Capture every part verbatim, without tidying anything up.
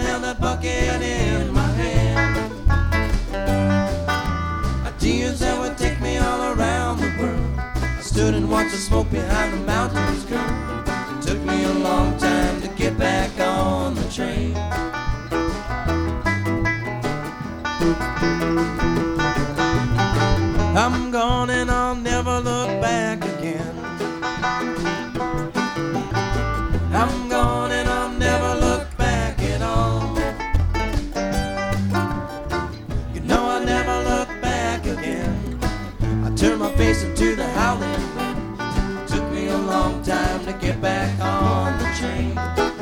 held that bucket in my hand. Ideas that would take me all around the world. I stood and watched the smoke behind the mountains curl. It took me a long time to get back on the train. I'm gone and I'll never look back again. I'm gone and I'll never look back at all. You know I'll never look back again. I turned my face into the howling wind. It took me a long time to get back on the train.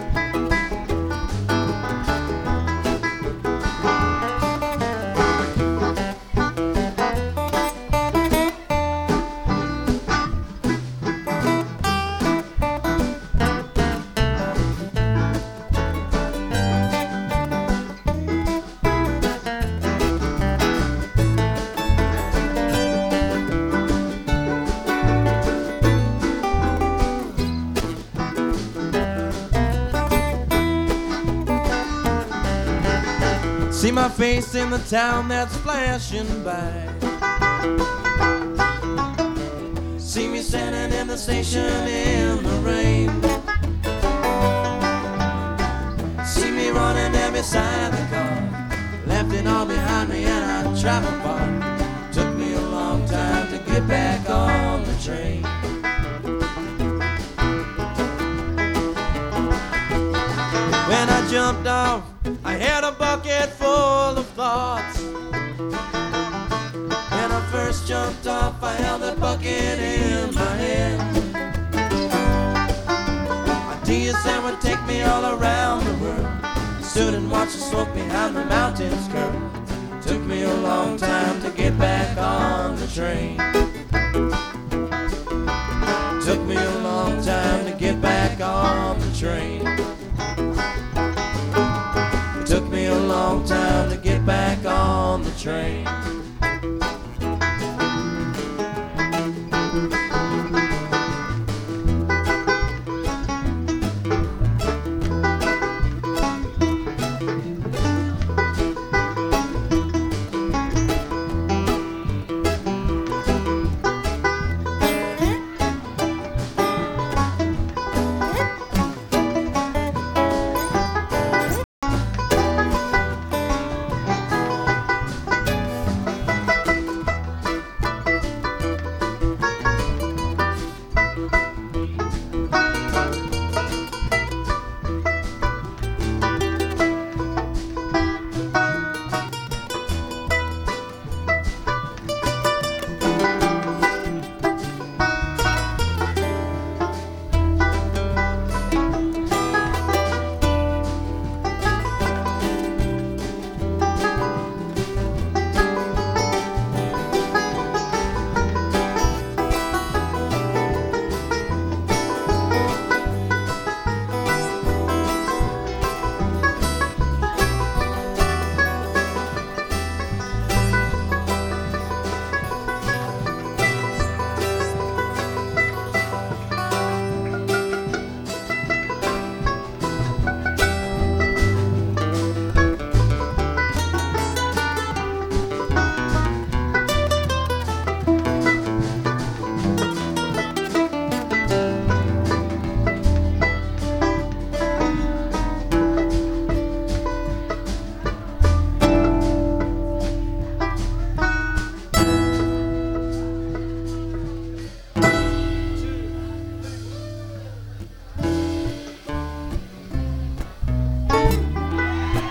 See my face in the town that's flashing by. See me standing in the station in the rain. See me running there beside the car. Left it all behind me and I traveled far. Took me a long time to get back on the train. When I jumped off, I had a bucket full of thoughts. When I first jumped off, I held that bucket in my hand. Ideas that would take me all around the world. Stood and watched the smoke behind the mountains curl. Took me a long time to get back on the train. Took me a long time to get back on the train. It took me a long time to get back on the train.